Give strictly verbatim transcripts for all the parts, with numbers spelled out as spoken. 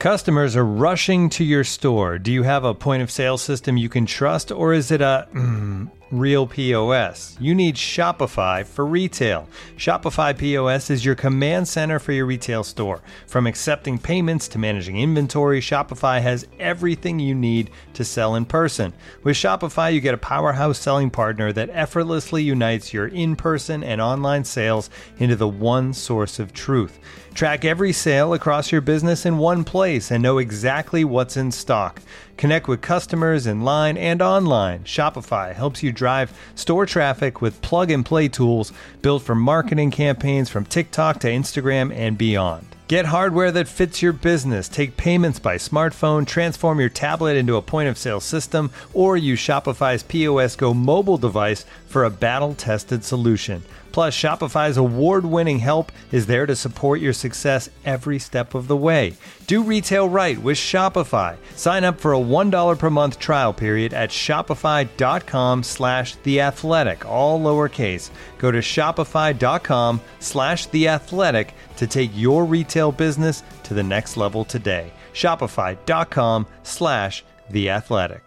Customers are rushing to your store. Do you have a point of sale system you can trust, or is it a mm, real P O S? You need Shopify for retail. Shopify P O S is your command center for your retail store. From accepting payments to managing inventory, Shopify has everything you need to sell in person. With Shopify, you get a powerhouse selling partner that effortlessly unites your in-person and online sales into the one source of truth. Track every sale across your business in one place and know exactly what's in stock. Connect with customers in line and online. Shopify helps you drive store traffic with plug-and-play tools built for marketing campaigns from TikTok to Instagram and beyond. Get hardware that fits your business. Take payments by smartphone, transform your tablet into a point-of-sale system, or use Shopify's P O S Go mobile device for a battle-tested solution. Plus, Shopify's award-winning help is there to support your success every step of the way. Do retail right with Shopify. Sign up for a one dollar per month trial period at shopify.com slash theathletic, all lowercase. Go to shopify.com slash theathletic to take your retail business to the next level today. Shopify.com slash theathletic.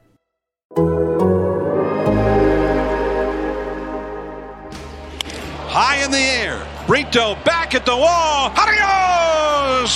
High in the air. Brito back at the wall. Adios,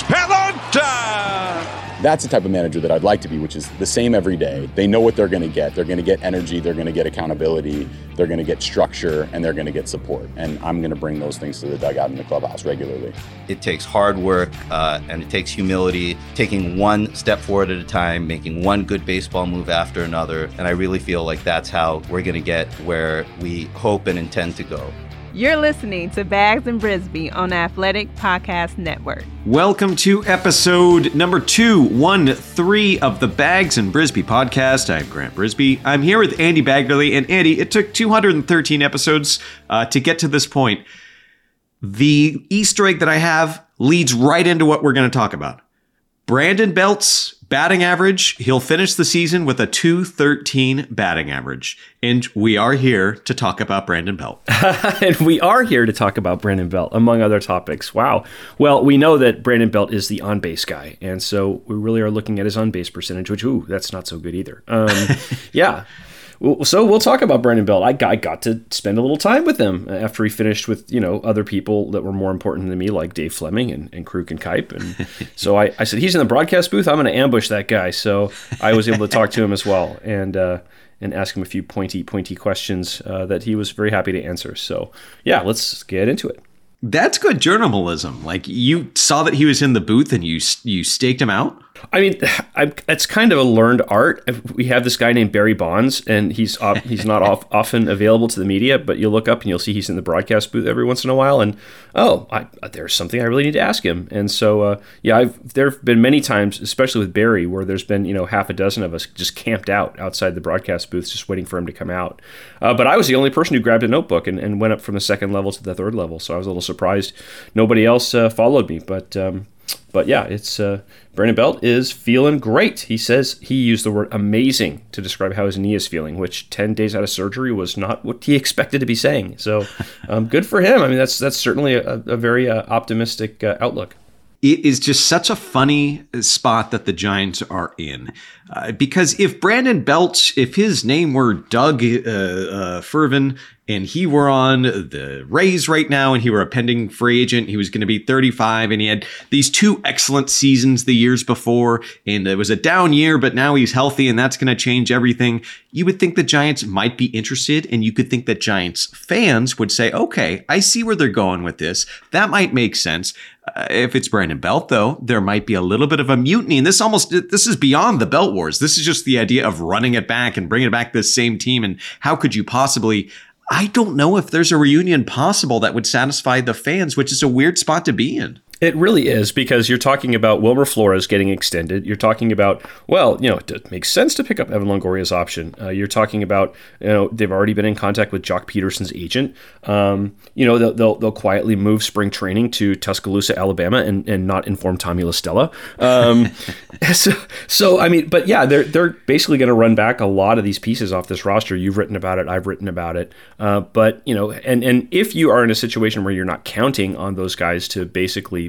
Pelota! That's the type of manager that I'd like to be, which is the same every day. They know what they're going to get. They're going to get energy. They're going to get accountability. They're going to get structure, and they're going to get support. And I'm going to bring those things to the dugout in the clubhouse regularly. It takes hard work, uh, and it takes humility, taking one step forward at a time, making one good baseball move after another. And I really feel like that's how we're going to get where we hope and intend to go. You're listening to Bags and Brisbee on Athletic Podcast Network. Welcome to episode number two, one, three of the Bags and Brisbee podcast. I'm Grant Brisbee. I'm here with Andy Baggerly. And Andy, it took two hundred thirteen episodes uh, to get to this point. The Easter egg that I have leads right into what we're going to talk about. Brandon Belt's batting average, he'll finish the season with a two thirteen batting average. And we are here to talk about Brandon Belt. And we are here to talk about Brandon Belt, among other topics. Wow. Well, we know that Brandon Belt is the on-base guy. And so we really are looking at his on-base percentage, which, ooh, that's not so good either. Um, yeah. So we'll talk about Brandon Belt. I got, I got to spend a little time with him after he finished with, you know, other people that were more important than me, like Dave Fleming and, and Kruk and Kipe. And so I, I said, he's in the broadcast booth. I'm going to ambush that guy. So I was able to talk to him as well and uh, and ask him a few pointy, pointy questions uh, that he was very happy to answer. So, yeah, let's get into it. That's good journalism. Like, you saw that he was in the booth and you you staked him out? I mean, I, it's kind of a learned art. We have this guy named Barry Bonds, and he's uh, he's not off, often available to the media, but you'll look up and you'll see he's in the broadcast booth every once in a while, and oh, I, there's something I really need to ask him. And so, uh, yeah, I've, there have been many times, especially with Barry, where there's been, you know, half a dozen of us just camped out outside the broadcast booth just waiting for him to come out. Uh, but I was the only person who grabbed a notebook and, and went up from the second level to the third level, so I was a little surprised nobody else uh, followed me, but... Um, But yeah, it's uh, Brandon Belt is feeling great. He says he used the word amazing to describe how his knee is feeling, which ten days out of surgery was not what he expected to be saying. So um, good for him. I mean, that's that's certainly a, a very uh, optimistic uh, outlook. It is just such a funny spot that the Giants are in. Uh, because if Brandon Belt, if his name were Doug uh, uh, Fervin, and he were on the Rays right now, and he were a pending free agent, he was going to be thirty-five, and he had these two excellent seasons the years before, and it was a down year, but now he's healthy, and that's going to change everything. You would think the Giants might be interested, and you could think that Giants fans would say, okay, I see where they're going with this. That might make sense. Uh, if it's Brandon Belt, though, there might be a little bit of a mutiny, and this almost, this is beyond the Belt Wars. This is just the idea of running it back and bringing back this same team, and how could you possibly... I don't know if there's a reunion possible that would satisfy the fans, which is a weird spot to be in. It really is, because you're talking about Wilmer Flores getting extended. You're talking about, well, you know, it makes sense to pick up Evan Longoria's option. Uh, you're talking about, you know, they've already been in contact with Jock Peterson's agent. Um, you know, they'll, they'll they'll quietly move spring training to Tuscaloosa, Alabama, and, and not inform Tommy LaStella. Um, so, so, I mean, but yeah, they're they're basically going to run back a lot of these pieces off this roster. You've written about it. I've written about it. Uh, but, you know, and, and if you are in a situation where you're not counting on those guys to basically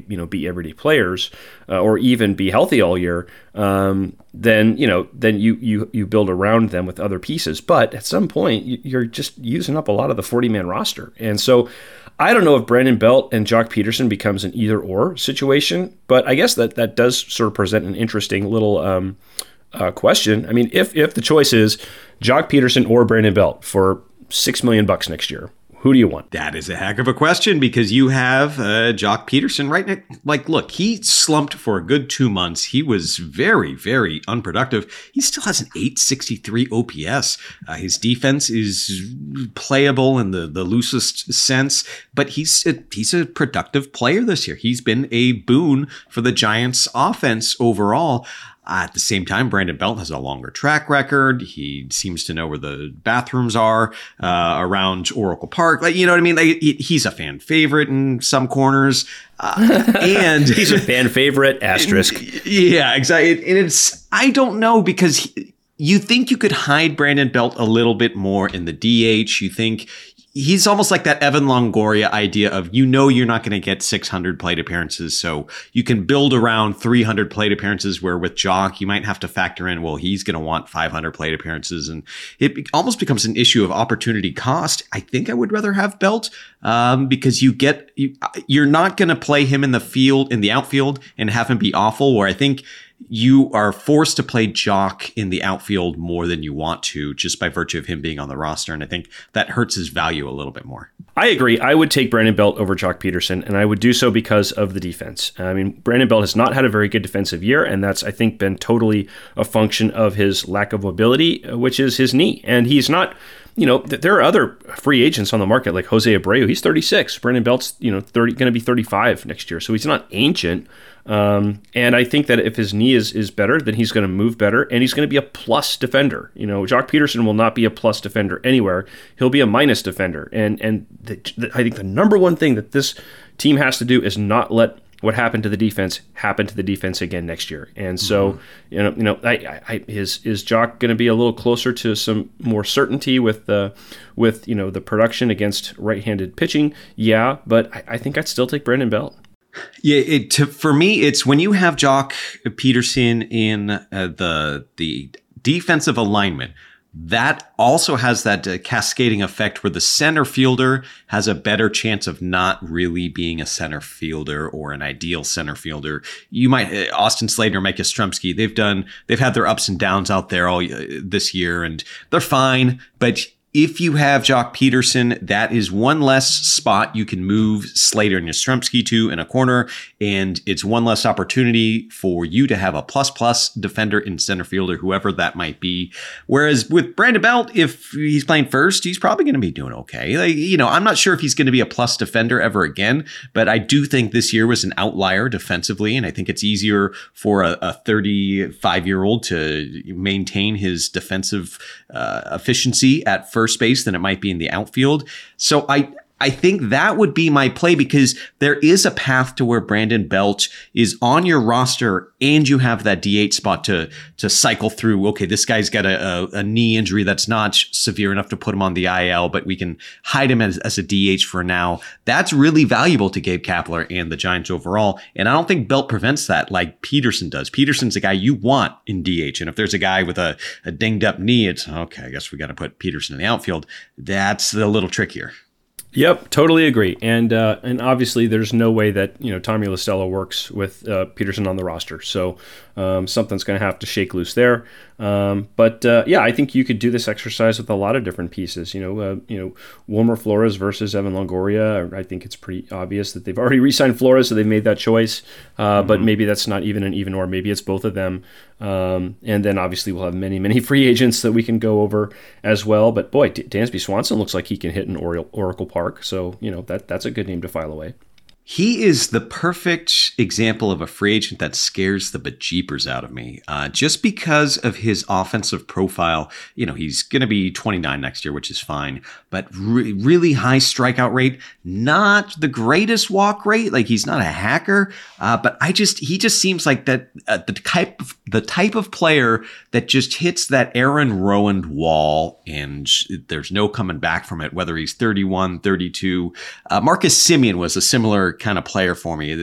you know, be everyday players uh, or even be healthy all year, um, then, you know, then you, you, you build around them with other pieces. But at some point, you're just using up a lot of the forty-man roster. And so I don't know if Brandon Belt and Jock Peterson becomes an either-or situation, but I guess that that does sort of present an interesting little um, uh, question. I mean, if if the choice is Jock Peterson or Brandon Belt for six million bucks next year, who do you want? That is a heck of a question, because you have uh, Jock Peterson right now. Like, look, he slumped for a good two months. He was very, very unproductive. He still has an eight sixty-three O P S. Uh, his defense is playable in the, the loosest sense, but he's a, he's a productive player this year. He's been a boon for the Giants' offense overall. Uh, at the same time, Brandon Belt has a longer track record. He seems to know where the bathrooms are uh, around Oracle Park. Like, you know what I mean? Like, he, he's a fan favorite in some corners. Uh, and he's a fan favorite, asterisk. Yeah, exactly. And it's, I don't know, because he, you think you could hide Brandon Belt a little bit more in the D H. You think he's almost like that Evan Longoria idea of, you know, you're not going to get six hundred plate appearances, so you can build around three hundred plate appearances, where with Jock, you might have to factor in, well, he's going to want five hundred plate appearances. And it almost becomes an issue of opportunity cost. I think I would rather have Belt um, because you get, you, you're not going to play him in the field, in the outfield, and have him be awful, where I think you are forced to play Jock in the outfield more than you want to, just by virtue of him being on the roster. And I think that hurts his value a little bit more. I agree. I would take Brandon Belt over Jock Peterson, and I would do so because of the defense. I mean, Brandon Belt has not had a very good defensive year, and that's, I think, been totally a function of his lack of mobility, which is his knee. And he's not, you know, th- there are other free agents on the market, like Jose Abreu. He's thirty-six. Brandon Belt's, you know, thirty, going to be thirty-five next year. So he's not ancient. Um, and I think that if his knee is, is better, then he's going to move better, and he's going to be a plus defender. You know, Jock Peterson will not be a plus defender anywhere. He'll be a minus defender. And and the, the, I think the number one thing that this team has to do is not let what happened to the defense happen to the defense again next year. And so, mm-hmm. you know, you know, I, I, is is Jock going to be a little closer to some more certainty with the, with you know the production against right-handed pitching? Yeah, but I, I think I'd still take Brandon Belt. Yeah, it, to, for me, it's when you have Jock Peterson in uh, the the defensive alignment, that also has that uh, cascading effect where the center fielder has a better chance of not really being a center fielder or an ideal center fielder. You might uh, Austin Slater, Mike Yastrzemski, they've done they've had their ups and downs out there all uh, this year, and they're fine, but if you have Jock Peterson, that is one less spot you can move Slater and Yastrzemski to in a corner, and it's one less opportunity for you to have a plus-plus defender in center fielder, whoever that might be. Whereas with Brandon Belt, if he's playing first, he's probably going to be doing okay. Like, you know, I'm not sure if he's going to be a plus defender ever again, but I do think this year was an outlier defensively, and I think it's easier for a, a thirty-five-year-old to maintain his defensive uh, efficiency at first space than it might be in the outfield. So I I think that would be my play, because there is a path to where Brandon Belt is on your roster and you have that D H spot to to cycle through. Okay, this guy's got a, a, a knee injury that's not severe enough to put him on the I L, but we can hide him as, as a D H for now. That's really valuable to Gabe Kapler and the Giants overall. And I don't think Belt prevents that like Peterson does. Peterson's a guy you want in D H. And if there's a guy with a, a dinged up knee, it's okay, I guess we got to put Peterson in the outfield. That's a little trickier. Yep, totally agree. And uh, and obviously, there's no way that you know Tommy La Stella works with uh, Peterson on the roster. So um, something's going to have to shake loose there. Um, but uh, yeah, I think you could do this exercise with a lot of different pieces. You know, uh, you know, Wilmer Flores versus Evan Longoria. I think it's pretty obvious that they've already re-signed Flores, so they've made that choice. Uh, mm-hmm. But maybe that's not even an even or. Maybe it's both of them. Um, and then obviously we'll have many, many free agents that we can go over as well. But boy, D- Dansby Swanson looks like he can hit in Or- Oracle Park. So, you know, that that's a good name to file away. He is the perfect example of a free agent that scares the bejeepers out of me. Uh, just because of his offensive profile, you know, he's going to be twenty-nine next year, which is fine, but re- really high strikeout rate, not the greatest walk rate. Like he's not a hacker, uh, but I just, he just seems like that, uh, the type of, the type of player that just hits that Aaron Rowand wall and there's no coming back from it, whether he's thirty-one, thirty-two. Uh, Marcus Semien was a similar kind of player for me.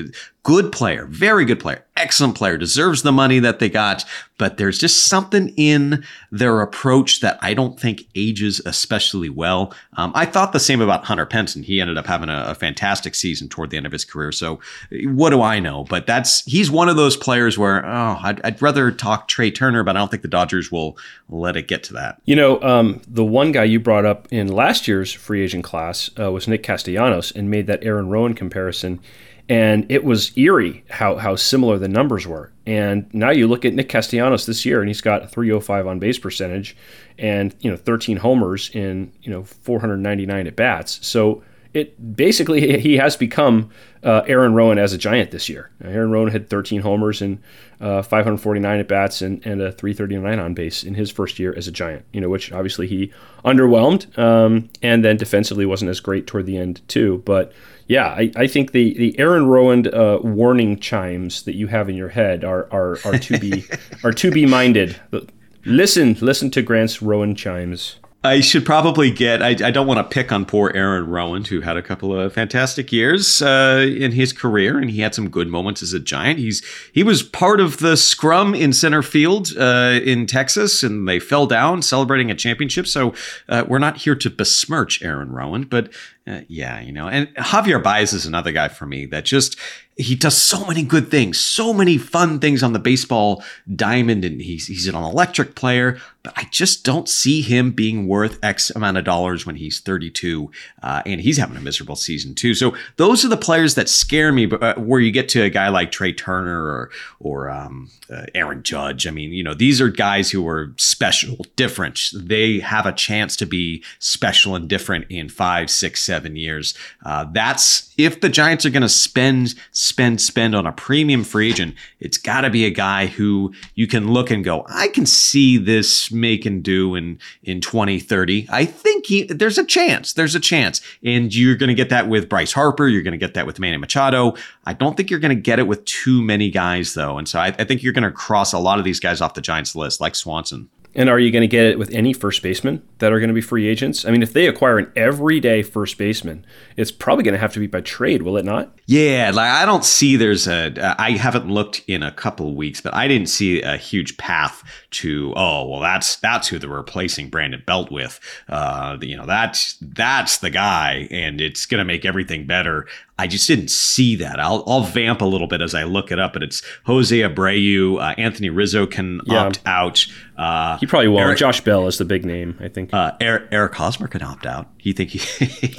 good player, very good player, excellent player, deserves the money that they got, but there's just something in their approach that I don't think ages especially well. Um, I thought the same about Hunter Penton. He ended up having a, a fantastic season toward the end of his career. So what do I know? But that's he's one of those players where, oh, I'd, I'd rather talk Trey Turner, but I don't think the Dodgers will let it get to that. You know, um, the one guy you brought up in last year's free agent class uh, was Nick Castellanos and made that Aaron Rowan comparison. And it was eerie how how similar the numbers were. And now you look at Nick Castellanos this year, and he's got a three oh five on base percentage, and you know thirteen homers in you know four hundred ninety-nine at bats. So it basically he has become uh, Aaron Rowan as a Giant this year. Aaron Rowan had thirteen homers and uh, five hundred forty-nine at bats and, and a three thirty-nine on base in his first year as a Giant. You know, which obviously he underwhelmed, um, and then defensively wasn't as great toward the end too, but. Yeah, I, I think the, the Aaron Rowan uh, warning chimes that you have in your head are are, are to be are to be minded. Listen, listen to Grant's Rowan chimes. I should probably get, I, I don't want to pick on poor Aaron Rowan, who had a couple of fantastic years uh, in his career, and he had some good moments as a Giant. He's He was part of the scrum in center field uh, in Texas, and they fell down celebrating a championship. So uh, we're not here to besmirch Aaron Rowan, but uh, yeah, you know, and Javier Baez is another guy for me that just, he does so many good things, so many fun things on the baseball diamond, and he's he's an electric player, but I just don't see him being worth X amount of dollars when he's thirty-two, uh, and he's having a miserable season too. So those are the players that scare me, but uh, where you get to a guy like Trey Turner or or um, uh, Aaron Judge, I mean, you know, these are guys who are special, different. They have a chance to be special and different in five, six, seven years. Uh, that's if the Giants are going to spend. spend, spend on a premium free agent, it's got to be a guy who you can look and go, I can see this make and do in, in twenty thirty. I think he, there's a chance. There's a chance. And you're going to get that with Bryce Harper. You're going to get that with Manny Machado. I don't think you're going to get it with too many guys, though. And so I, I think you're going to cross a lot of these guys off the Giants list, like Swanson. And are you going to get it with any first baseman that are going to be free agents? I mean, if they acquire an everyday first baseman, it's probably going to have to be by trade, will it not? Yeah, like I don't see there's a, I haven't looked in a couple of weeks, but I didn't see a huge path to, oh, well, that's that's who they're replacing Brandon Belt with. Uh, you know, that's, that's the guy, and it's going to make everything better. I just didn't see that. I'll I'll vamp a little bit as I look it up, but it's Jose Abreu. Uh, Anthony Rizzo can yeah. opt out. Uh, he probably won't. Eric, Josh Bell is the big name, I think. Uh, Eric, Eric Hosmer can opt out. You think he?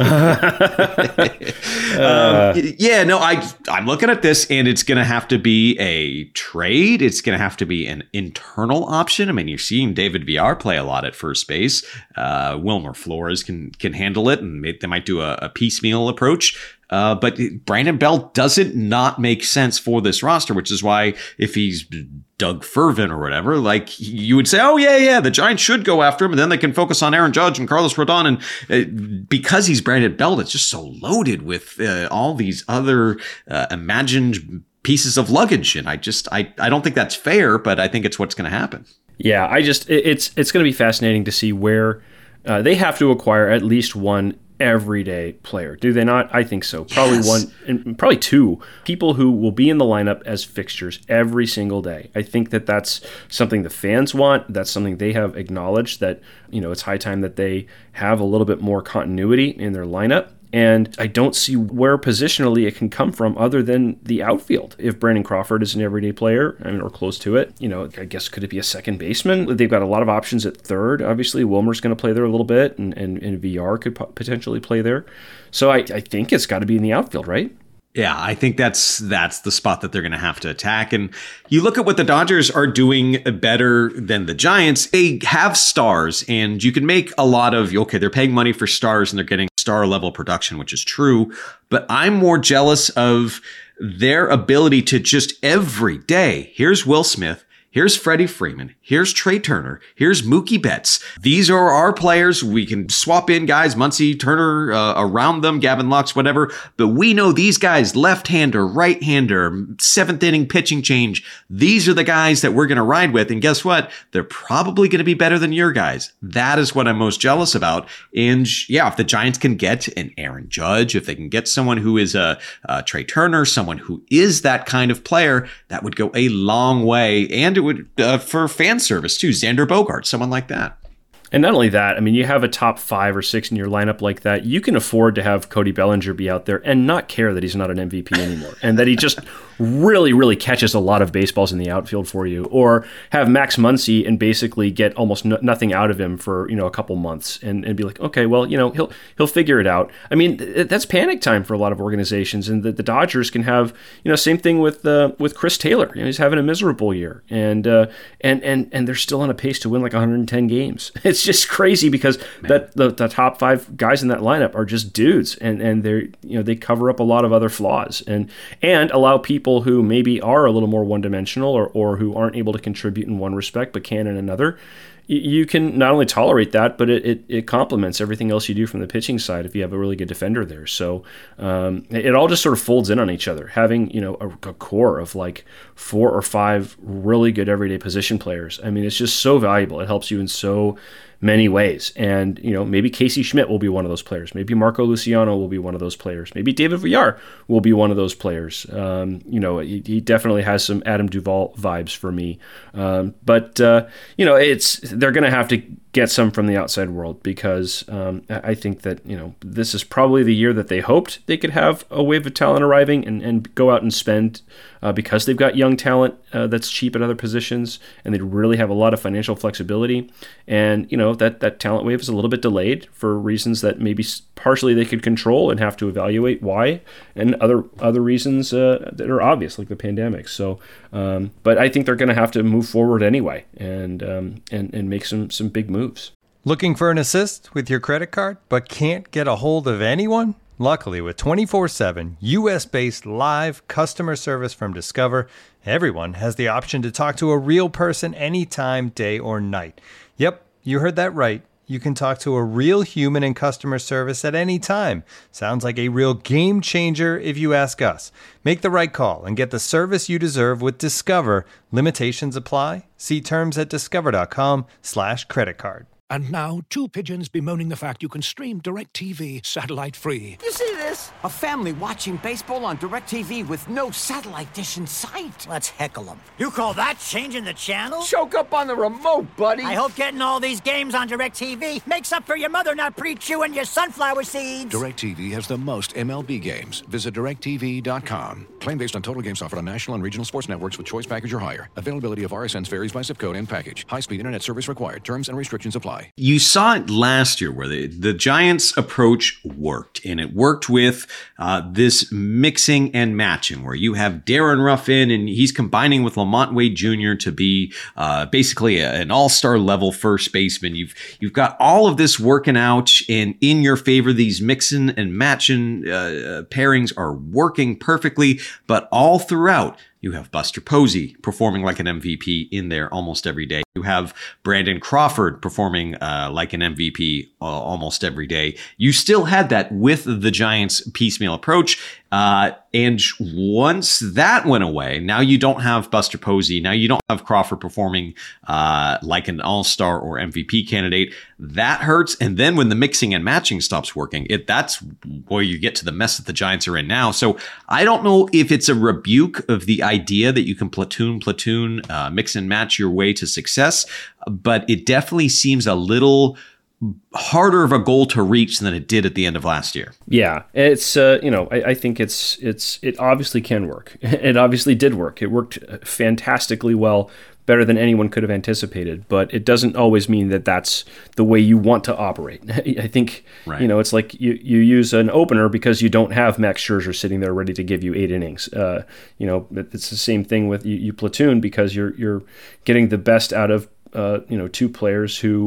um, yeah, no. I I'm looking at this, and it's going to have to be a trade. It's going to have to be an internal option. I mean, you're seeing David Villar play a lot at first base. Uh, Wilmer Flores can can handle it, and they might do a, a piecemeal approach. Uh, but Brandon Belt doesn't not make sense for this roster, which is why if he's Doug Fervin or whatever, like you would say, oh, yeah, yeah, the Giants should go after him, and then they can focus on Aaron Judge and Carlos Rodon. And uh, because he's Brandon Belt, it's just so loaded with uh, all these other uh, imagined pieces of luggage. And I just I, I don't think that's fair, but I think it's what's going to happen. Yeah, I just it, it's it's going to be fascinating to see where uh, they have to acquire at least one everyday player. Do they not? I think so. Probably yes. one, and probably two people who will be in the lineup as fixtures every single day. I think that that's something the fans want. That's something they have acknowledged, that, you know, it's high time that they have a little bit more continuity in their lineup. And I don't see where positionally it can come from other than the outfield. If Brandon Crawford is an everyday player, I mean, or close to it, you know, I guess could it be a second baseman? They've got a lot of options at third. Obviously, Wilmer's going to play there a little bit, and, and, and V R could potentially play there. So I, I think it's got to be in the outfield, right? Yeah, I think that's that's the spot that they're going to have to attack. And you look at what the Dodgers are doing better than the Giants. They have stars, and you can make a lot of, okay, they're paying money for stars and they're getting star level production, which is true. But I'm more jealous of their ability to just every day, here's Will Smith, Here's Freddie Freeman. Here's Trey Turner. Here's Mookie Betts. These are our players. We can swap in guys, Muncy, Turner, uh, around them, Gavin Lux, whatever. But we know these guys, left-hander, right-hander, seventh inning pitching change. These are the guys that we're going to ride with. And guess what? They're probably going to be better than your guys. That is what I'm most jealous about. And yeah, if the Giants can get an Aaron Judge, if they can get someone who is a, a Trey Turner, someone who is that kind of player, that would go a long way. And it would uh, for fan service too. Xander Bogaerts, someone like that. And not only that, I mean, you have a top five or six in your lineup like that. You can afford to have Cody Bellinger be out there and not care that he's not an M V P anymore, and that he just really, really catches a lot of baseballs in the outfield for you. Or have Max Muncy and basically get almost no, nothing out of him for, you know, a couple months, and, and be like, okay, well, you know, he'll he'll figure it out. I mean, th- that's panic time for a lot of organizations, and the, the Dodgers can have, you know, same thing with uh, with Chris Taylor. You know, he's having a miserable year, and uh, and and and they're still on a pace to win like one hundred ten games. It's just crazy because Man. that the, the top five guys in that lineup are just dudes, and and they're, you know, they cover up a lot of other flaws, and and allow people who maybe are a little more one-dimensional, or or who aren't able to contribute in one respect but can in another. You can not only tolerate that, but it, it, it complements everything else you do from the pitching side if you have a really good defender there. So um, it all just sort of folds in on each other. Having, you know, a, a core of like four or five really good everyday position players, I mean, it's just so valuable. It helps you in so many ways. And, you know, maybe Casey Schmidt will be one of those players. Maybe Marco Luciano will be one of those players. Maybe David Villar will be one of those players. Um, you know, he, he definitely has some Adam Duvall vibes for me. Um, but, uh, you know, it's they're going to have to get some from the outside world, because um, I think that, you know, this is probably the year that they hoped they could have a wave of talent arriving and, and go out and spend uh, because they've got young talent uh, that's cheap at other positions, and they really have a lot of financial flexibility. And, you know, that, that talent wave is a little bit delayed for reasons that maybe partially they could control and have to evaluate why, and other other reasons uh, that are obvious, like the pandemic. So, um, but I think they're going to have to move forward anyway, and um, and and make some some big moves. Looking for an assist with your credit card but can't get a hold of anyone? Luckily, with twenty-four seven U S-based live customer service from Discover, everyone has the option to talk to a real person anytime, day or night. Yep, you heard that right. You can talk to a real human in customer service at any time. Sounds like a real game changer if you ask us. Make the right call and get the service you deserve with Discover. Limitations apply. See terms at discover.com slash credit card. And now, two pigeons bemoaning the fact you can stream DirecTV satellite-free. You see this? A family watching baseball on DirecTV with no satellite dish in sight. Let's heckle them. You call that changing the channel? Choke up on the remote, buddy. I hope getting all these games on DirecTV makes up for your mother not pre-chewing your sunflower seeds. DirecTV has the most M L B games. Visit direct T V dot com. Claim based on total games offered on national and regional sports networks with choice package or higher. Availability of R S Ns varies by zip code and package. High-speed internet service required. Terms and restrictions apply. You saw it last year where the, the Giants' approach worked, and it worked with uh, this mixing and matching where you have Darren Ruffin and he's combining with Lamont Wade Junior to be uh, basically a, an all-star level first baseman. You've you've got all of this working out and in your favor. These mixing and matching uh, pairings are working perfectly, but all throughout, you have Buster Posey performing like an M V P in there almost every day. You have Brandon Crawford performing uh, like an M V P uh, almost every day. You still had that with the Giants' piecemeal approach. Uh, and once that went away, now you don't have Buster Posey. Now you don't have Crawford performing uh, like an all-star or M V P candidate. That hurts. And then when the mixing and matching stops working, it that's where you get to the mess that the Giants are in now. So I don't know if it's a rebuke of the idea that you can platoon, platoon, uh, mix and match your way to success, but it definitely seems a little harder of a goal to reach than it did at the end of last year. Yeah, it's uh, you know I, I think it's it's it obviously can work. It obviously did work. It worked fantastically well, better than anyone could have anticipated. But it doesn't always mean that that's the way you want to operate. I think right. you know it's like you you use an opener because you don't have Max Scherzer sitting there ready to give you eight innings. Uh, you know it's the same thing with you, you platoon because you're you're getting the best out of uh, you know two players who.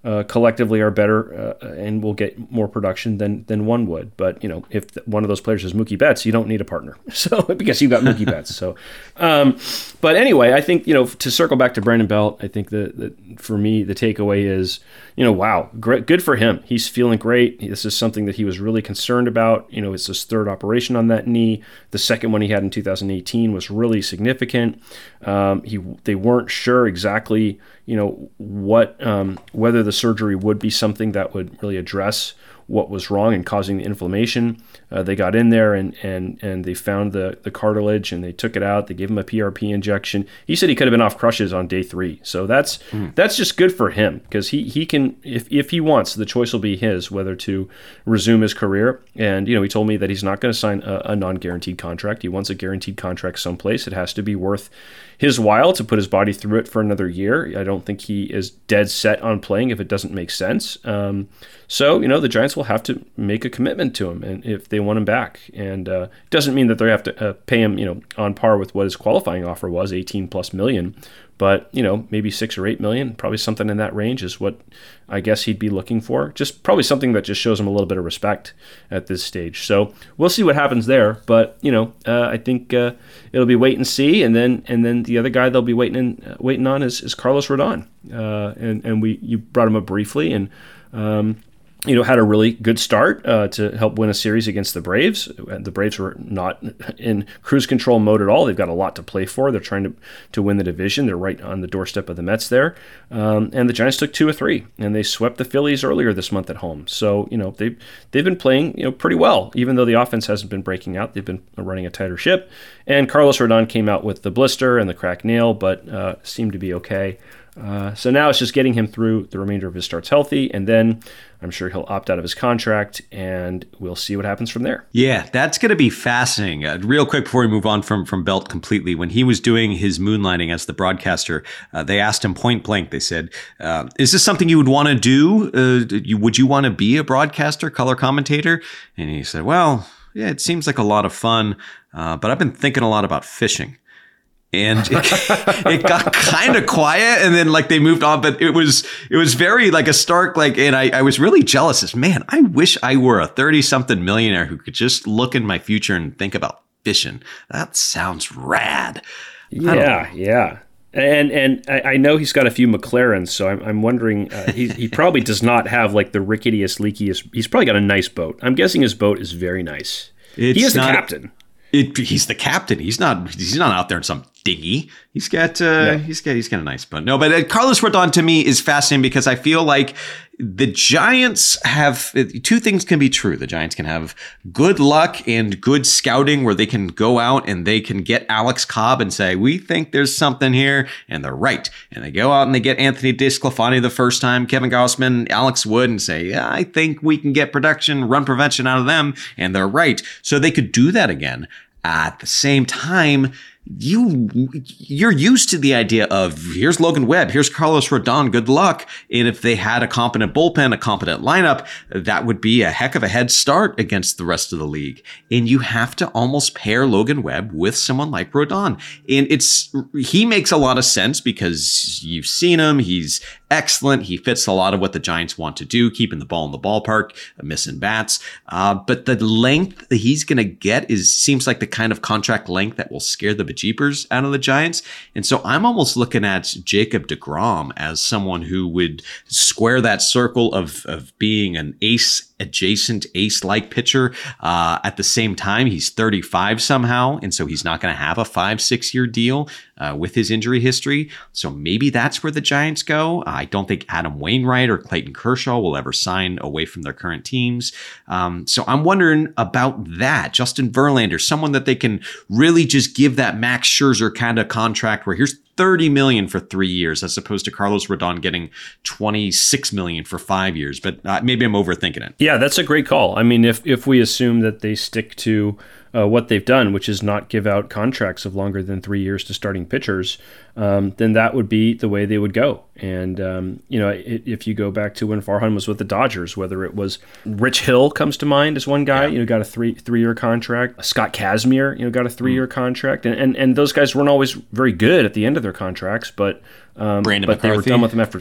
uh, collectively are better uh, and will get more production than than one would. But you know, if one of those players is Mookie Betts, you don't need a partner. So because you've got Mookie Betts. So, um, but anyway, I think you know to circle back to Brandon Belt, I think that that for me the takeaway is you know wow, great, good for him. He's feeling great. This is something that he was really concerned about. You know, it's his third operation on that knee. The second one he had in two thousand eighteen was really significant. Um, he they weren't sure exactly you know what um, whether the surgery would be something that would really address what was wrong and causing the inflammation. Uh, they got in there and and and they found the the cartilage and they took it out. They gave him a P R P injection. He said he could have been off crutches on day three. So that's mm. that's just good for him because he he can if if he wants, the choice will be his whether to resume his career. And you know he told me that he's not going to sign a, a non-guaranteed contract. He wants a guaranteed contract someplace. It has to be worth his while to put his body through it for another year. I don't think he is dead set on playing if it doesn't make sense. Um, so, you know, the Giants will have to make a commitment to him and if they want him back. And uh, it doesn't mean that they have to uh, pay him, you know, on par with what his qualifying offer was, eighteen plus million. But, you know, maybe six or eight million, probably something in that range is what I guess he'd be looking for. Just probably something that just shows him a little bit of respect at this stage. So we'll see what happens there. But, you know, uh, I think uh, it'll be wait and see. And then and then the other guy they'll be waiting in, uh, waiting on is, is Carlos Rodon. Uh, and, and we you brought him up briefly and, um, you know, had a really good start uh, to help win a series against the Braves. The Braves were not in cruise control mode at all. They've got a lot to play for. They're trying to, to win the division. They're right on the doorstep of the Mets there. Um, and the Giants took two or three, and they swept the Phillies earlier this month at home. So, you know, they've, they've been playing, you know, pretty well, even though the offense hasn't been breaking out. They've been running a tighter ship. And Carlos Rodon came out with the blister and the cracked nail, but uh, seemed to be okay. Uh, so now it's just getting him through the remainder of his starts healthy, and then I'm sure he'll opt out of his contract, and we'll see what happens from there. Yeah, that's going to be fascinating. Uh, real quick before we move on from, from Belt completely, when he was doing his moonlighting as the broadcaster, uh, they asked him point blank, they said, uh, is this something you would want to do? Uh, you, would you want to be a broadcaster, color commentator? And he said, well, yeah, it seems like a lot of fun, uh, but I've been thinking a lot about fishing. And it, it got kind of quiet, and then like they moved on. But it was it was very like a stark like, and I, I was really jealous. As man, I wish I were a thirty something millionaire who could just look in my future and think about fishing. That sounds rad. Yeah, yeah. And and I, I know he's got a few McLarens, so I'm I'm wondering uh, he he probably does not have like the ricketiest, leakiest. He's probably got a nice boat. I'm guessing his boat is very nice. It's he is the not, captain. It, he's the captain. He's not. He's not out there in some dinghy. He's got. Uh, no. He's got. He's got a nice boat. No, but uh, Carlos Rodon to me is fascinating because I feel like the Giants have two things can be true. The Giants can have good luck and good scouting where they can go out and they can get Alex Cobb and say, we think there's something here. And they're right. And they go out and they get Anthony DeSclafani the first time, Kevin Gausman, Alex Wood, and say, yeah, I think we can get production, run prevention out of them. And they're right. So they could do that again. At the same time, you, you're used to the idea of here's Logan Webb, here's Carlos Rodon, good luck. And if they had a competent bullpen, a competent lineup, that would be a heck of a head start against the rest of the league. And you have to almost pair Logan Webb with someone like Rodon. And it's, he makes a lot of sense because you've seen him. He's excellent. He fits a lot of what the Giants want to do, keeping the ball in the ballpark, missing bats. Uh, but the length that he's going to get is seems like the kind of contract length that will scare the bejeepers out of the Giants. And so I'm almost looking at Jacob deGrom as someone who would square that circle of, of being an ace adjacent ace-like pitcher. Uh, at the same time, he's thirty-five somehow, and so he's not going to have a five, six-year deal uh, with his injury history. So maybe that's where the Giants go. I don't think Adam Wainwright or Clayton Kershaw will ever sign away from their current teams. Um, so I'm wondering about that. Justin Verlander, someone that they can really just give that Max Scherzer kind of contract where here's thirty million dollars for three years as opposed to Carlos Rodon getting twenty-six million dollars for five years. But uh, maybe I'm overthinking it. Yeah, that's a great call. I mean, if, if we assume that they stick to uh, what they've done, which is not give out contracts of longer than three years to starting pitchers, um, then that would be the way they would go. And, um, you know, it, if you go back to when Farhan was with the Dodgers, whether it was Rich Hill comes to mind as one guy, yeah. you know, got a three, three-year contract. Scott Kazmir, you know, got a three-year mm. contract. And, and and those guys weren't always very good at the end of their contracts, but um, Brandon but McCarthy. they were done with them after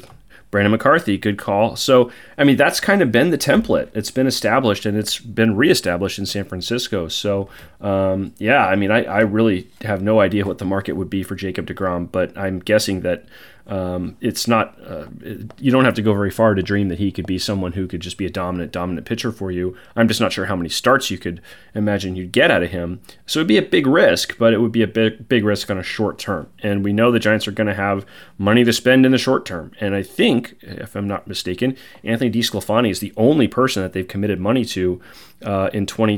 Brandon McCarthy, good call. So, I mean, that's kind of been the template. It's been established, and it's been reestablished in San Francisco. So, um, yeah, I mean, I, I really have no idea what the market would be for Jacob deGrom, but I'm guessing that Um, it's not, uh, you don't have to go very far to dream that he could be someone who could just be a dominant, dominant pitcher for you. I'm just not sure how many starts you could imagine you'd get out of him. So it'd be a big risk, but it would be a big, big risk on a short term. And we know the Giants are going to have money to spend in the short term. And I think, if I'm not mistaken, Anthony DeSclafani is the only person that they've committed money to uh, in twenty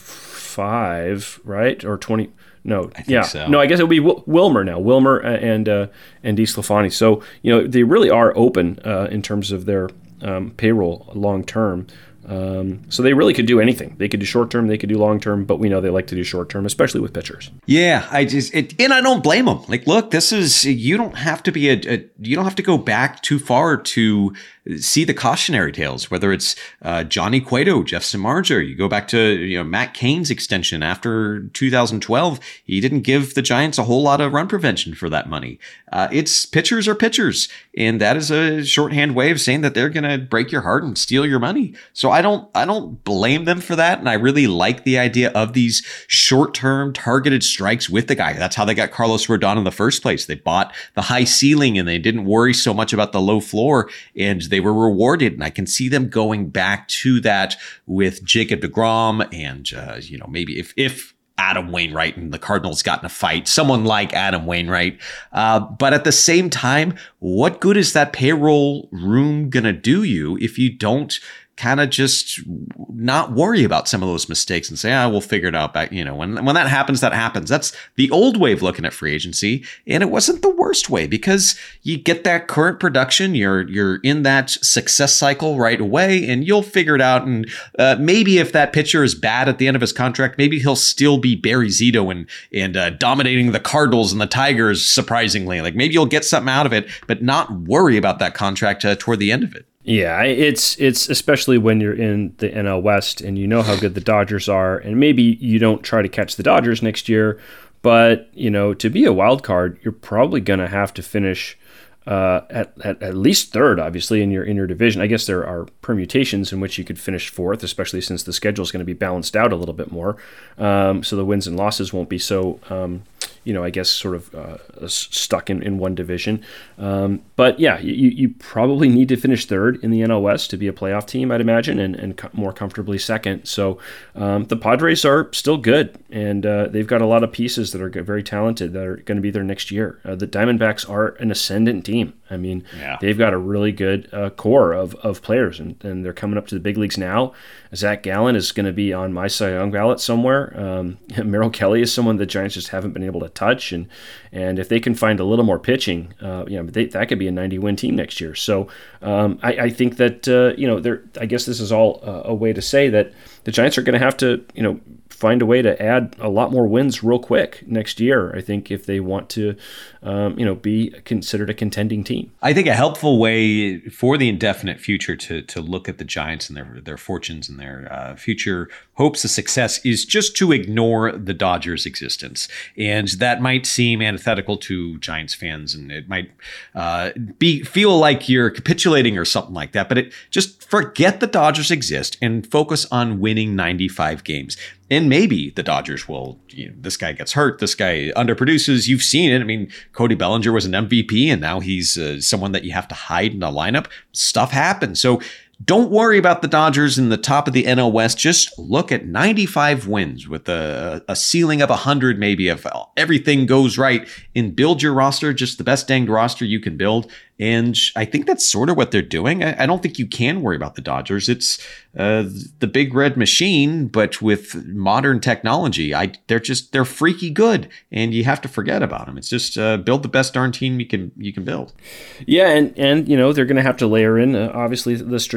twenty-five, right? Or twenty. No, I think yeah, so. no. I guess it would be Wil- Wilmer now, Wilmer and uh, and DeSclafani. So you know they really are open uh, in terms of their um, payroll long term. Um, so they really could do anything. They could do short term, they could do long term, but we know they like to do short term, especially with pitchers. Yeah, I just it, and I don't blame them. Like, look, this is you don't have to be a, a you don't have to go back too far to see the cautionary tales. Whether it's uh, Johnny Cueto, Jeff Samardzija, you go back to you know Matt Cain's extension after two thousand twelve. He didn't give the Giants a whole lot of run prevention for that money. Uh, it's pitchers are pitchers, and that is a shorthand way of saying that they're going to break your heart and steal your money. So I don't I don't blame them for that, and I really like the idea of these short-term targeted strikes with the guy. That's how they got Carlos Rodon in the first place. They bought the high ceiling, and they didn't worry so much about the low floor, and they were rewarded. And I can see them going back to that with Jacob deGrom, and uh, you know maybe if if. Adam Wainwright and the Cardinals got in a fight, someone like Adam Wainwright. Uh, but at the same time, what good is that payroll room going to do you if you don't kind of just not worry about some of those mistakes and say, ah, we'll figure it out back. You know, when, when that happens, that happens. That's the old way of looking at free agency. And it wasn't the worst way because you get that current production. You're, you're in that success cycle right away and you'll figure it out. And uh, maybe if that pitcher is bad at the end of his contract, maybe he'll still be Barry Zito and, and uh, dominating the Cardinals and the Tigers, surprisingly. Like maybe you'll get something out of it, but not worry about that contract uh, toward the end of it. Yeah, it's it's especially when you're in the N L West and you know how good the Dodgers are, and maybe you don't try to catch the Dodgers next year, but you know to be a wild card, you're probably going to have to finish uh, at, at at least third, obviously in your in your division. I guess there are permutations in which you could finish fourth, especially since the schedule is going to be balanced out a little bit more, um, so the wins and losses won't be so. Um, you know, I guess sort of uh, stuck in, in one division. Um, but yeah, you, you probably need to finish third in the N L West to be a playoff team, I'd imagine, and, and co- more comfortably second. So um, the Padres are still good, and uh, they've got a lot of pieces that are very talented that are going to be there next year. Uh, the Diamondbacks are an ascendant team. I mean, yeah. They've got a really good uh, core of, of players, and, and they're coming up to the big leagues now. Zach Gallen is going to be on my Cy Young ballot somewhere. Um, Merrill Kelly is someone the Giants just haven't been able to touch, and and if they can find a little more pitching, uh, you know, they, that could be a ninety-win team next year. So um, I, I think that uh, you know, there. I guess this is all uh, a way to say that the Giants are going to have to, you know, find a way to add a lot more wins real quick next year, I think, if they want to, um, you know, be considered a contending team. I think a helpful way for the indefinite future to to look at the Giants and their their fortunes and their uh, future hopes of success is just to ignore the Dodgers' existence. And that might seem antithetical to Giants fans, and it might uh, be feel like you're capitulating or something like that. But it just forget the Dodgers exist and focus on winning ninety-five games. And maybe the Dodgers will, you know, this guy gets hurt, this guy underproduces. You've seen it. I mean, Cody Bellinger was an M V P, and now he's uh, someone that you have to hide in a lineup. Stuff happens. So don't worry about the Dodgers in the top of the N L West. Just look at ninety-five wins with a, a ceiling of one hundred, maybe, if everything goes right, and build your roster, just the best danged roster you can build. And I think that's sort of what they're doing. I, I don't think you can worry about the Dodgers. It's uh, the big red machine, but with modern technology. I they're just they're freaky good, and you have to forget about them. It's just uh, build the best darn team you can you can build. Yeah, and and you know they're going to have to layer in uh, obviously the strategic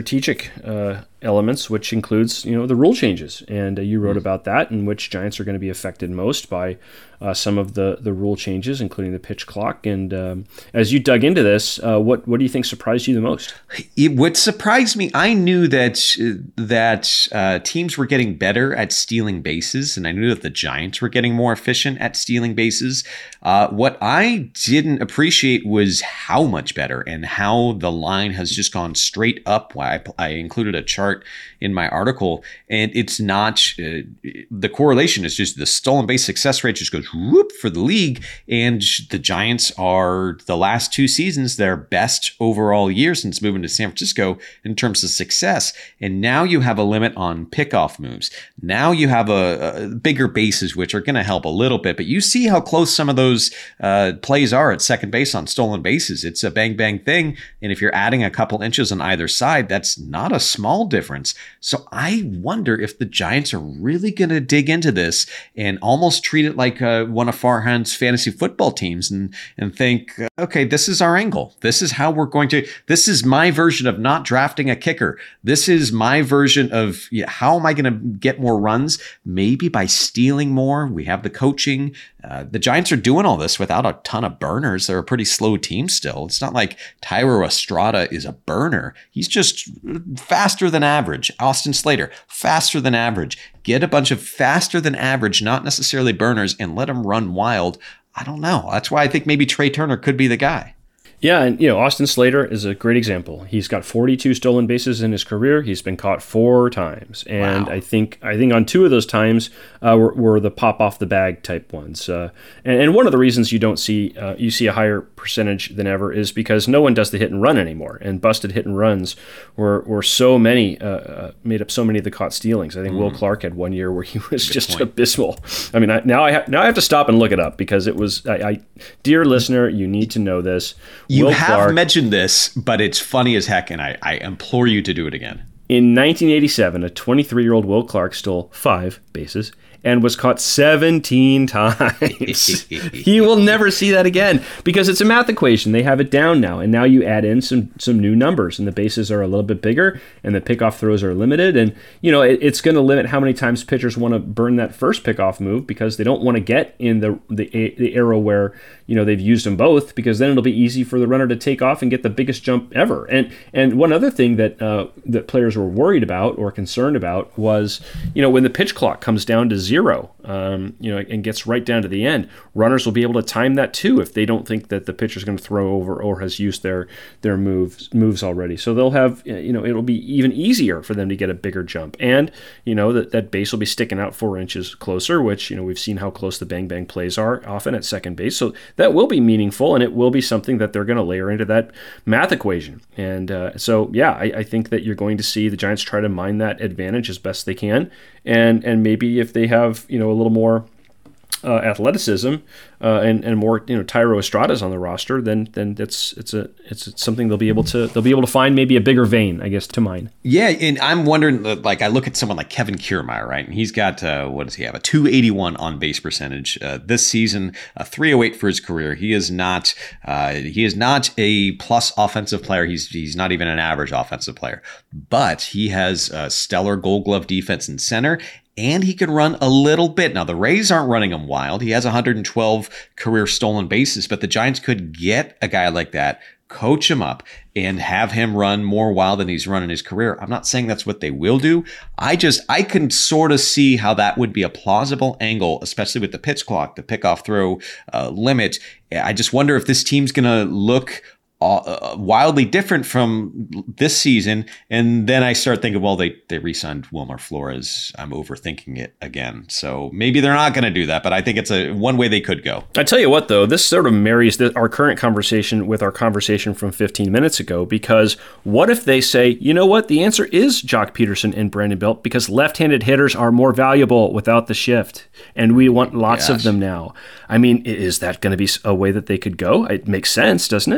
strategic uh, elements, which includes, you know, the rule changes. And uh, you wrote about that, in which Giants are going to be affected most by uh, some of the, the rule changes, including the pitch clock. And um, as you dug into this, uh, what what do you think surprised you the most? It, what surprised me, I knew that uh, that uh, teams were getting better at stealing bases, and I knew that the Giants were getting more efficient at stealing bases. Uh, what I didn't appreciate was how much better, and how the line has just gone straight up. I, I included a chart in my article, and it's not uh, the correlation is just the stolen base success rate just goes whoop for the league, and the Giants are the last two seasons their best overall year since moving to San Francisco in terms of success. And now you have a limit on pickoff moves. Now you have a, a bigger bases, which are going to help a little bit, but you see how close some of those uh, plays are at second base on stolen bases. It's a bang bang thing, and if you're adding a couple inches on either side, that's not a small difference. So I wonder if the Giants are really going to dig into this and almost treat it like uh, one of Farhan's fantasy football teams, and and think, okay, this is our angle. This is how we're going to. This is my version of not drafting a kicker. This is my version of yeah, how am I going to get more runs? Maybe by stealing more. We have the coaching. Uh, the Giants are doing all this without a ton of burners. They're a pretty slow team still. It's not like Thairo Estrada is a burner. He's just faster than average. Austin Slater, faster than average. Get a bunch of faster than average, not necessarily burners, and let them run wild. I don't know. That's why I think maybe Trey Turner could be the guy. Yeah, and you know, Austin Slater is a great example. He's got forty-two stolen bases in his career. He's been caught four times, and wow. I think I think on two of those times uh, were, were the pop off the bag type ones. Uh, and, and one of the reasons you don't see uh, you see a higher percentage than ever is because no one does the hit and run anymore. And busted hit and runs were were so many uh, uh, made up so many of the caught stealings. I think mm. Will Clark had one year where he was Good just point. abysmal. I mean, I, now I ha- now I have to stop and look it up because it was. I, I dear listener, you need to know this. You Will have Clark, mentioned this, but it's funny as heck, and I, I implore you to do it again. In nineteen eighty-seven, a twenty-three-year-old Will Clark stole five bases and was caught seventeen times. He will never see that again because it's a math equation. They have it down now, and now you add in some some new numbers, and the bases are a little bit bigger, and the pickoff throws are limited, and you know it, it's going to limit how many times pitchers want to burn that first pickoff move because they don't want to get in the the the era where you know they've used them both, because then it'll be easy for the runner to take off and get the biggest jump ever. And and one other thing that uh, that players were worried about or concerned about was you know when the pitch clock comes down to zero, um, you know, and gets right down to the end, runners will be able to time that too if they don't think that the pitcher's going to throw over or has used their their moves moves already. So they'll have, you know, it'll be even easier for them to get a bigger jump, and you know that that base will be sticking out four inches closer, which you know we've seen how close the bang bang plays are often at second base. So that will be meaningful, and it will be something that they're going to layer into that math equation. And uh, so yeah, I, I think that you're going to see the Giants try to mine that advantage as best they can, and and maybe if they have you know a little more uh, athleticism uh, and and more you know Thairo Estrada's on the roster, then then it's it's a it's something they'll be able to they'll be able to find maybe a bigger vein, I guess, to mine. Yeah, and I'm wondering, like I look at someone like Kevin Kiermaier, right, and he's got uh, what does he have, a two eighty-one on base percentage uh, this season, a three oh eight for his career. He is not uh, he is not a plus offensive player. He's he's not even an average offensive player, but he has a stellar Gold Glove defense in center. And he can run a little bit. Now, the Rays aren't running him wild. He has one hundred twelve career stolen bases, but the Giants could get a guy like that, coach him up, and have him run more wild than he's run in his career. I'm not saying that's what they will do. I just, I can sort of see how that would be a plausible angle, especially with the pitch clock, the pickoff throw uh, limit. I just wonder if this team's going to look Uh, wildly different from this season, and then I start thinking, well, they they re-signed Wilmer Flores. I'm overthinking it again, so maybe they're not going to do that. But I think it's a one way they could go. I tell you what, though, this sort of marries the, our current conversation with our conversation from fifteen minutes ago. Because what if they say, you know what, the answer is Joc Pederson and Brandon Belt, because left-handed hitters are more valuable without the shift, and we want lots Gosh. of them now. I mean, is that going to be a way that they could go? It makes sense, doesn't it? Yeah, but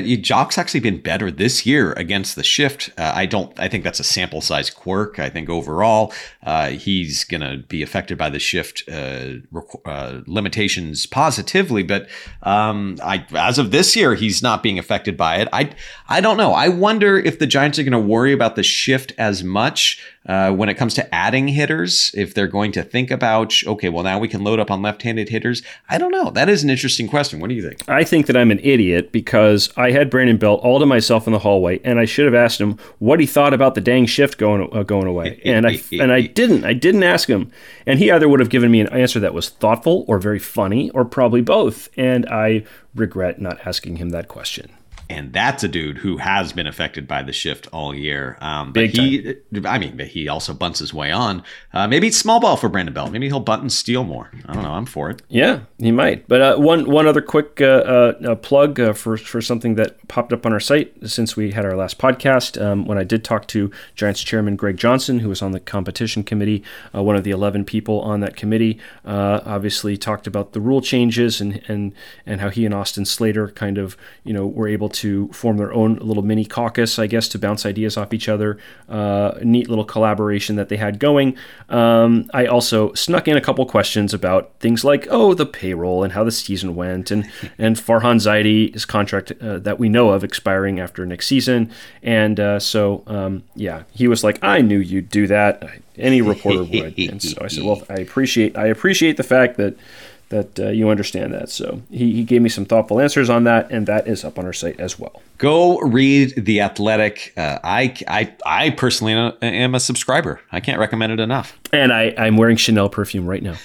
Jock's actually been better this year against the shift. Uh, I don't. I think that's a sample size quirk. I think overall uh, he's going to be affected by the shift uh, requ- uh, limitations positively. But um, I, as of this year, he's not being affected by it. I I don't know. I wonder if the Giants are going to worry about the shift as much uh, when it comes to adding hitters. If they're going to think about, okay, well now we can load up on left-handed hitters. I don't know. That is an interesting question. What do you think? I think that I'm an idiot because I had Brandon Belt all to myself in the hallway, and I should have asked him what he thought about the dang shift going uh, going away, and I and I didn't. I didn't ask him, and he either would have given me an answer that was thoughtful or very funny, or probably both, and I regret not asking him that question. And that's a dude who has been affected by the shift all year. Um, but Big he, time. I mean, but he also bunts his way on. Uh, maybe it's small ball for Brandon Belt. Maybe he'll bunt and steal more. I don't know. I'm for it. Yeah, he might. But uh, one one other quick uh, uh, plug uh, for for something that popped up on our site since we had our last podcast. Um, when I did talk to Giants chairman Greg Johnson, who was on the competition committee, uh, one of the eleven people on that committee, uh, obviously talked about the rule changes and and and how he and Austin Slater kind of you know were able to to form their own little mini caucus, I guess, to bounce ideas off each other. Uh, a neat little collaboration that they had going. Um, I also snuck in a couple questions about things like, oh, the payroll and how the season went, and and Farhan Zaidi, contract uh, that we know of expiring after next season. And uh, so, um, yeah, he was like, I knew you'd do that. Any reporter would. And so I said, well, I appreciate I appreciate the fact that that uh, you understand that. So he, he gave me some thoughtful answers on that, and that is up on our site as well. Go read The Athletic. Uh, I, I, I personally am a subscriber. I can't recommend it enough. And I, I'm wearing Chanel perfume right now.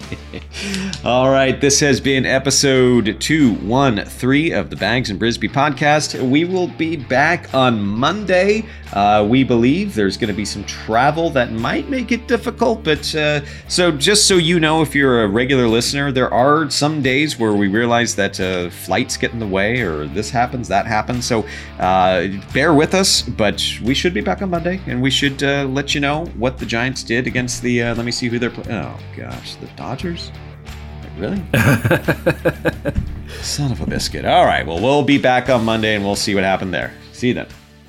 All right. This has been episode two thirteen of the Bags and Brisbee podcast. We will be back on Monday. Uh, we believe there's going to be some travel that might make it difficult. But uh, so just so you know, if you're a regular listener, there are some days where we realize that uh, flights get in the way, or this happens, that happens. So uh, bear with us, but we should be back on Monday, and we should uh, let you know what the Giants did against the, uh, let me see who they're playing. Oh, gosh, the Dodgers? Really? Son of a biscuit. All right, well, we'll be back on Monday, and we'll see what happened there. See you then.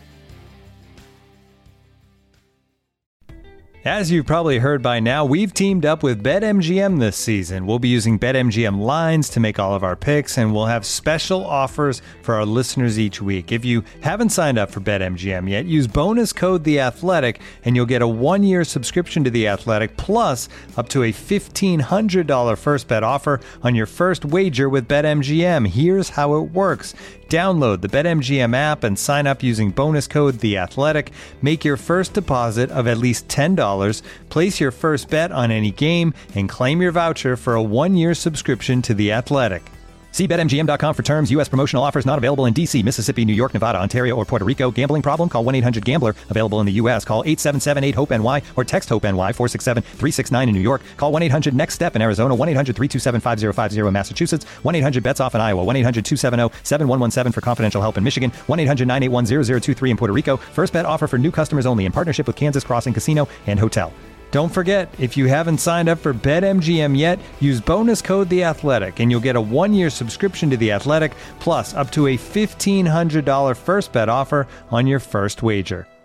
As you've probably heard by now, we've teamed up with BetMGM this season. We'll be using BetMGM lines to make all of our picks, and we'll have special offers for our listeners each week. If you haven't signed up for BetMGM yet, use bonus code The Athletic, and you'll get a one-year subscription to The Athletic, plus up to a fifteen hundred dollars first bet offer on your first wager with BetMGM. Here's how it works. Download the BetMGM app and sign up using bonus code The Athletic. Make your first deposit of at least ten dollars. Place your first bet on any game and claim your voucher for a one-year subscription to The Athletic. See Bet M G M dot com for terms. U S promotional offers not available in D C, Mississippi, New York, Nevada, Ontario, or Puerto Rico. Gambling problem? Call one eight hundred gambler. Available in the U S. Call eight seven seven eight hope N Y or text HOPE-N Y four six seven three six nine in New York. Call one eight hundred next step in Arizona. one eight hundred three two seven five zero five zero in Massachusetts. one eight hundred bets off in Iowa. one eight hundred two seven zero seven one one seven for confidential help in Michigan. one eight hundred nine eight one zero zero two three in Puerto Rico. First bet offer for new customers only in partnership with Kansas Crossing Casino and Hotel. Don't forget, if you haven't signed up for BetMGM yet, use bonus code The Athletic, and you'll get a one-year subscription to The Athletic, plus up to a fifteen hundred dollars first bet offer on your first wager.